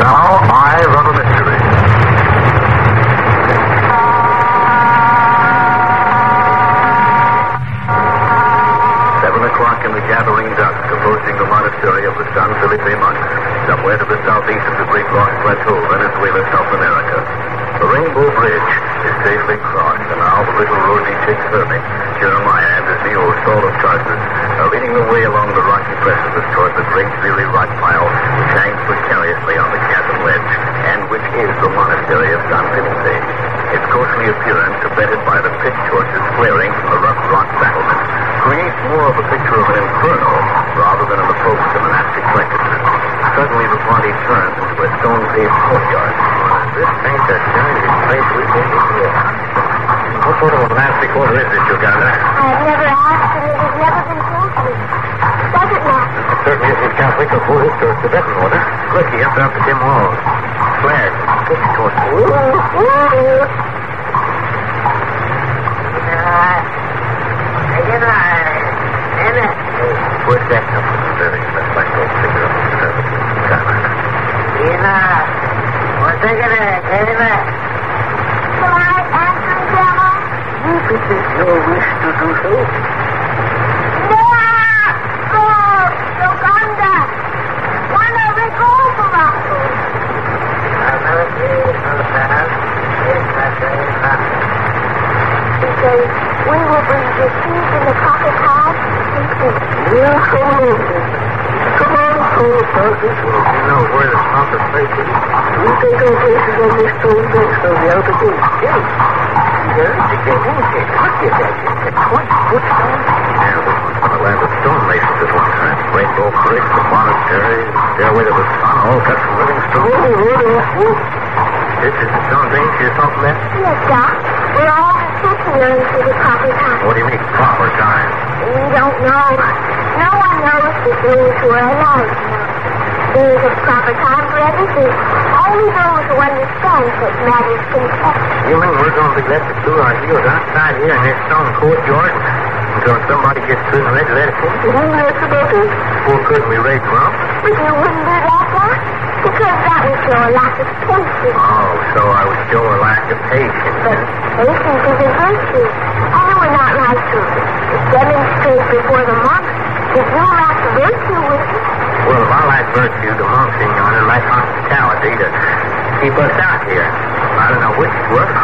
Now, Eyes on a Mystery. 7 o'clock in the gathering dusk, approaching the monastery of the San Felipe monks, somewhere to the southeast of the Great Rock Plateau, Venezuela, South America. The Rainbow Bridge is safely crossed, and now the little rosy-cheeked hermit, Jeremiah, and his mule, Saul of Tarsus, are leading the way along the rocky precipice toward the great dreary rock pile which hangs precariously on the chasm ledge, and which is the monastery of San Felipe. Its ghostly appearance, abetted by the pitch torches flaring from the rough rock battlement, creates more of a picture of an inferno rather than an approach to monastic practices. Suddenly the party turns into a stone-paved courtyard. This ain't the dirtiest place we've been in here. What sort of a monastic order is this you got there? I've never asked, and it has never been told to me. Does it matter? It certainly isn't Catholic or Buddhist or Tibetan order. Look, he up there up the dim walls. Flags, pitch torches. Where's that come from? That's like old figure of the service. Shall I answer him, Grandma? If it is your wish to do so. Uganda! One of the Golfarato! He says, we will bring the seeds in the pocket house and food. Yes, come on, Tarsus. You know where the proper place is. We take our places on this stone bench of the outer gate. Yes. There's the gate. Look at that. It's 20-foot stone. Yeah, this was one of the stonemasons at one time. Rainbow Bridge, the monastery, stairway to the sun, all cut from living stone. This is the stone bench you're talking about? Yes, Doc. We're all sitting here until the proper time. What do you mean, proper time? We don't know. No one knows but those who are allowed to know. There is a proper time for everything. Only those who understand such matters can tell. You mean we're going to be left to do our heels outside here in this stone courtyard until somebody gets through and ready to let us in? That's about it. Well, couldn't we raise them up? But you wouldn't do that, Doc? Because that would show a lack of patience. Oh, so I would show a lack of patience. But patience is a virtue. And we're not like to demonstrate before the monks that you lack virtue with it. Well, if I lack virtue, the monks in yonder lack hospitality to keep us out here. I don't know which it was.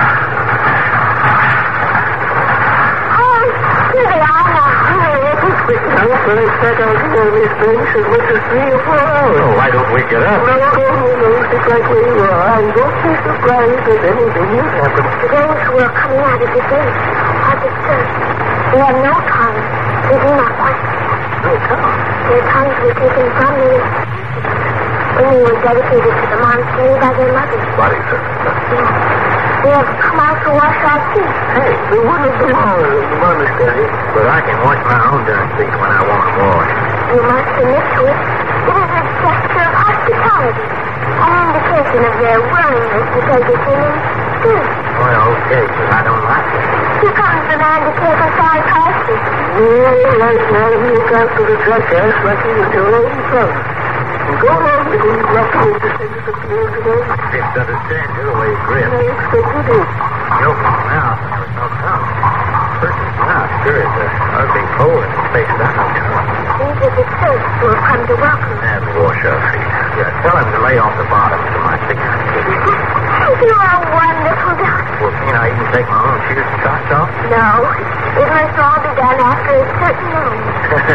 Oh, here they are now. I'm going to set out here on this bench as much as 3 or 4 hours. Oh, why don't we get up? No, just like where you are. And don't be surprised if anything will happen. Those who are coming out of the gate are disturbed. They have no tongue. They do not question. No tongue? Their tongues were taken from them when they were dedicated to the monastery by their mothers. Bodies, sir. Yes. They have come out to wash our feet. Hey, we wouldn't belong in the monastery. But I can wash my own darn feet when I want to wash. You must submit to it. It is a gesture of hospitality, an indication of their willingness to take us in and food. Well, okay, but I don't like it. Here comes the man to take us our passes. Well, right now you look after the jackass like he was your own son. Go along with him, roughly, to send us a clear today. Didn't understand you the way you grin. I expect you did. You opened your mouth and there was no tongue. Person's mouth sure is an ugly hole in his face, that no tongue. These are the tourists who have come to welcome us. And wash our feet. Yeah, tell him to lay off the bottom so my feet can keep it. You are wonderful, Doc. Well, can't I even take my own shoes and socks off? No, it must all be done after a certain moment.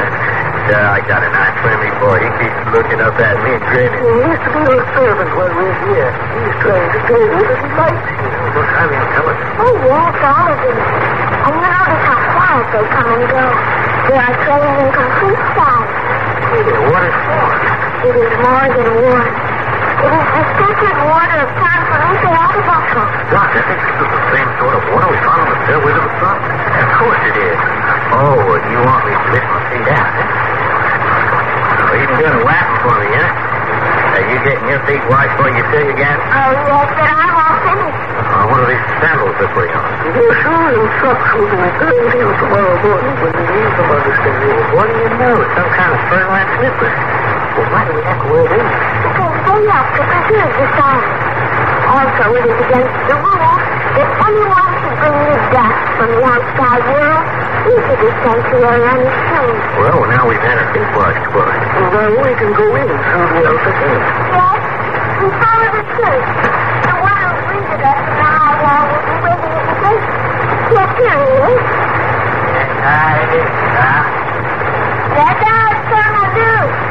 I got a nice friendly boy. He keeps looking up at me and grinning. He used to be your servant when we were here. He's trying to tell you that he likes you. Don't have him tell us. Oh, yes, all of them. And you notice how quiet they come and go. They are trained in complete silence. Yeah, what is for? It is more than water. It is the sacred water of San Felipe Altabaco. Doc, I think this is the same sort of water we found on the stairway to the sun. Of course it is. Oh, well, you want me to lift my feet out, eh? Well, you can do a whapping for me, huh? Are you getting your feet washed before you say again? Oh, yes, but I'm all finished. What are these sandals they're putting on? They're sure and socks will be returned here tomorrow morning when we leave the monastery. What do you know? Some kind of fur-lined slippers. Well, why do we have to wear these? Because they have to should decide. Also, it is against the rules that anyone should bring the dust from the outside world into the sanctuary unseen. Well, now we've had our feet washed, boy. Well, we can go in through the outer gate. Yes, we follow the church. The one who greeted us in the high wall will be waiting at the gate. Yes, here he is. That's our son will do.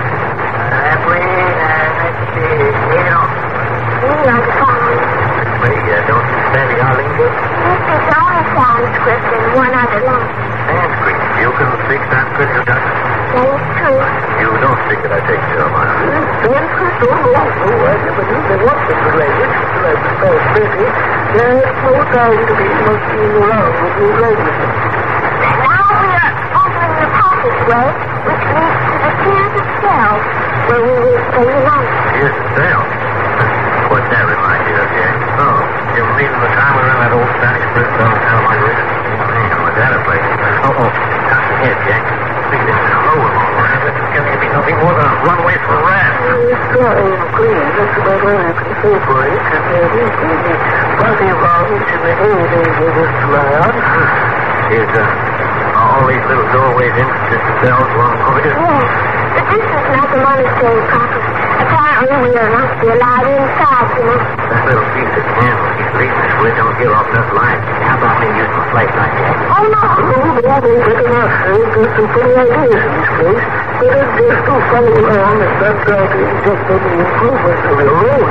We are the followers. Don't you study our lingo? This is only Sanskrit and one other language. Sanskrit. You can speak Sanskrit, you don't? That is true. You don't speak it, I take Jeremiah. Sanskrit? Oh, I never knew there was such a language until I was about 30. There's no time to be monkeying around with new languages. And now we are opening the passageway, which leads to the tiers of cells, where we will spend the night. Here's the cell. What's that remind you of, Jack? Oh, you were leaving the time we were in that old Spanish prison downtown Margarita? Man, was that a place? Oh, top your head, Jack. Speaking of slow along, this is going to be nothing more than a runway for rats. It's dry and clean. That's about all you can say for it. And there is the body rounds in the heydays of this land. Is, all these little doorways into the cells along the corridor? Yes, but this is not the monastery proper. Apparently we are not to be allowed inside tonight. That little piece of candle he's leading us with don't give off enough light. How about me using a flashlight, Jack? Oh, no. Oh, the others are going to say there's some funny ideas in this place. But if they're still following along and not trying to inject any improvements of their own.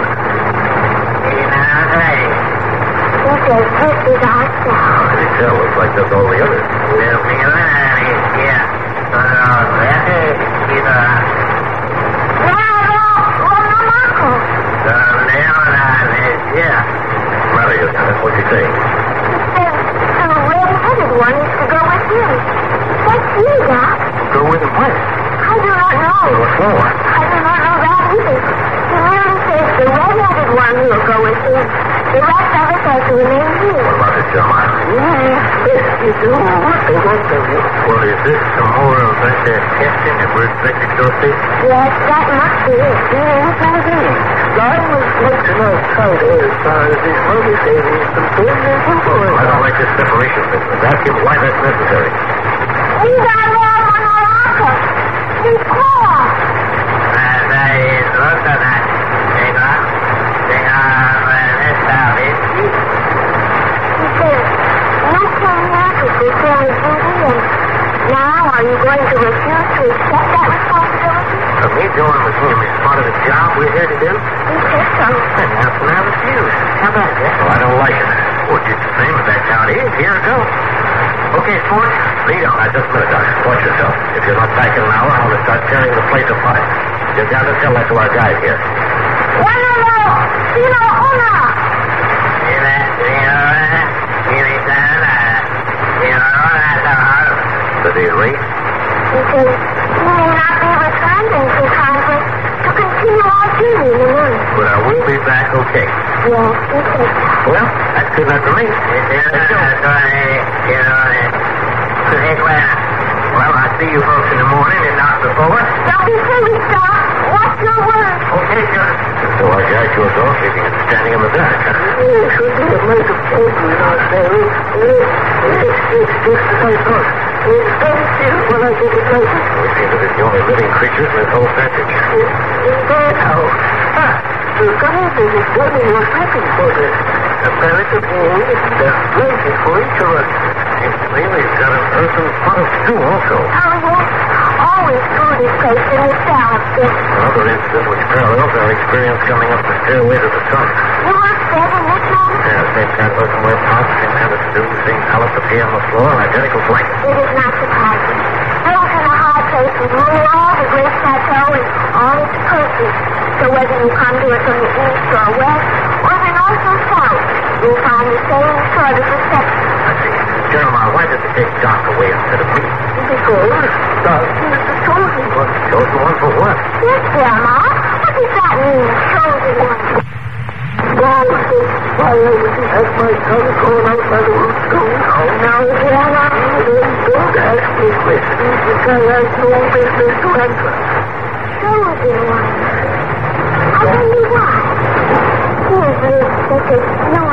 He says this is our cell. The cell looks like does all the others. Mario, that's what you say. The red-headed one is to go with him. That's you, Doc. Go with him what? I do not know. What for? I do not know that either. He merely says the red-headed one will go with him. The rest of us are to remain here. What about this, Jeremiah? Yes, you do. What they want of you. Well, is this some more of that testing that we're expected to go see? Yes, that must be it. Yes, I agree. I was once an outsider as far as this monastery is concerned. I don't like this separation business. Ask him why that's necessary. These are there on our rocket. He's close. He says, you came here to fulfill his duty, and now are you going to refuse to accept that responsibility? For me, going with him is part of the job we're here to do. He says so. And how can I refuse? How about that? Well, I don't like it. Well, just the same if that's how it is. Here it goes. Okay, sport, lead on. Now, just a minute, Doc. Watch yourself. If you're not back in an hour, I'm going to start tearing the place apart. You've got to tell that to our guys here. Did he ring? He says, we may not be returned until time to continue our duty in the morning. But I will be back okay. Yes, he says. Well, that's good enough for me. Well, I'll see you folks in the morning and not before. Don't be silly, Doc. Watch your words. Okay, sure. So our guy goes off, leaving him standing in the back, huh? Yes, we did a nice of paper in our cell. It's just as I thought. It's very still when I get it later. We seem to be the only living creatures in this whole passage. Is that how? The guy that is building was looking for this. Apparently, there's plenty for each of us. Seems to me we've got an earthen pot of stew also. Oh, yes. Always food is placed in the cell up there. Another incident which parallels our experience coming up the stairway to the sun. You were fed in this room? Yeah, same kind of earthenware pot, same kind of stew, same pallet of hay on the floor, and identical blankets. It is not surprising. Built in a high place with rule all the great chateau and all its purses. So whether you come to it from the east or west, or the north or south, you'll find the same sort of reception. I see. Jeremiah, why did they take Doc away instead of me? Because Doc is the chosen one. Chosen one for what? Yes, Grandma. What does that mean, chosen one? God, why I wouldn't have my son going out by the root school. Oh, no, Grandma. Don't ask me questions which I have no business to answer. Chosen one. I tell you why. There's no